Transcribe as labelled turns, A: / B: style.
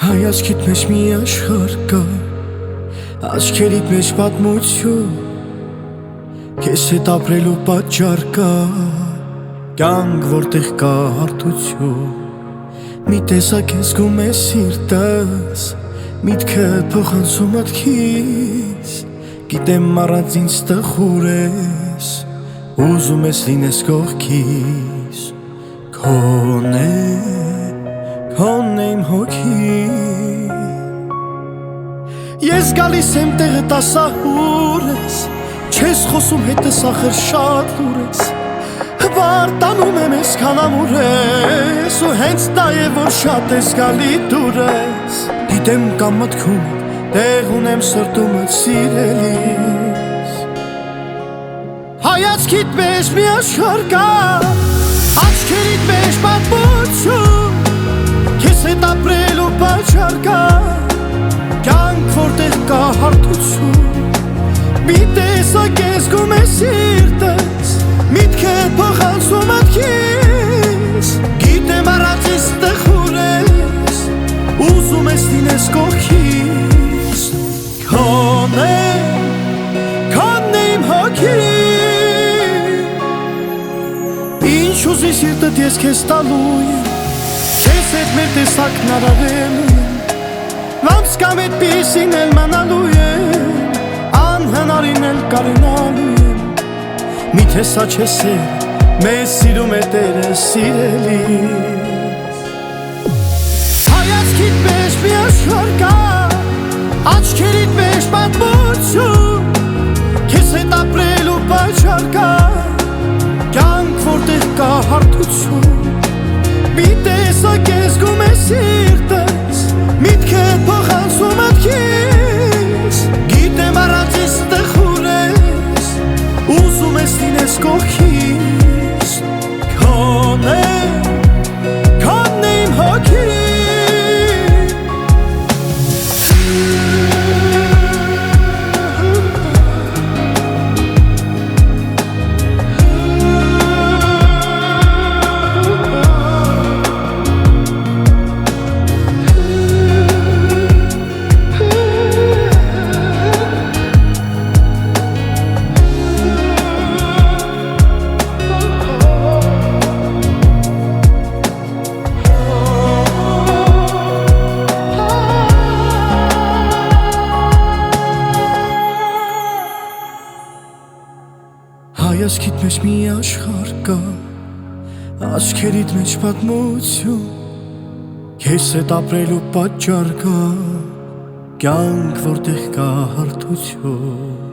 A: Հայացքիդ մեջ մի աշխարհ կա, աչքերիդ մեջ պատմություն, քեզ հետ ապրելու պատճառ կա, կյանք որտեղ կա հարթություն, մի տեսակ ես զգում ես սիրտս, միտքդ փոխանցում մտքիս, գիտեմ առանց ինձ տխուր ես, ուզում ես լինես կողքիս, Քոնե իմ հոգի Ես գալիս եմ տեղդ ասահուր ես Չես խոսում հետս ախր շատ լուր ես Վարտանում եմ ես քանամուր ես Ու հենց դա է որ շատ ես գալի դուր ես Գիտեմ կամ մտքում տեղ ունեմ սրտումդ սիրելիս Հայացքիդ մեջ մի աշխարհ կա Աչքերիդ մեջ պատմություն Քեզ հետ ապրելու պատճառ կա Կյանք որտեղ կա հարթություն Մի տեսակ ես զգում ես սիրտս Միտքդ փոխանցում մտքիս Գիտեմ առանց ինձ տխուր ես Ուզում ես լինես կողքիս Քոնե իմ հոգի Ինչ ուզի սիրտդ ես քեզ տալու եմ Քեզ հետ մեր տեսակն արարելու եմ Ոնց կամ այդպիսին էլ մնալու եմ Անհնարին էլ կարենալու եմ Միթե սա չես է մեզ սիրում է Տերը սիրելիս Հայացքիդ մեջ մի աշխարհ կա Աչքերիդ մեջ պատմություն Քեզ հետ ապրելու պատճառ կա Կյանք որտեղ կա հարթություն Մի տեսակ ես զգում ես սիրտս Միտքդ փոխանցում մտքիս Գիտեմ առանց ինձ տխուր ես Ուզում ես լինես կողքիս Քոնե իմ հոգի Հայացքիդ մեջ մի աշխարհ կա Աչքերիդ մեջ պատմություն Քեզ հետ ապրելու պատճառ կա Կյանք որտեղ կա հարթություն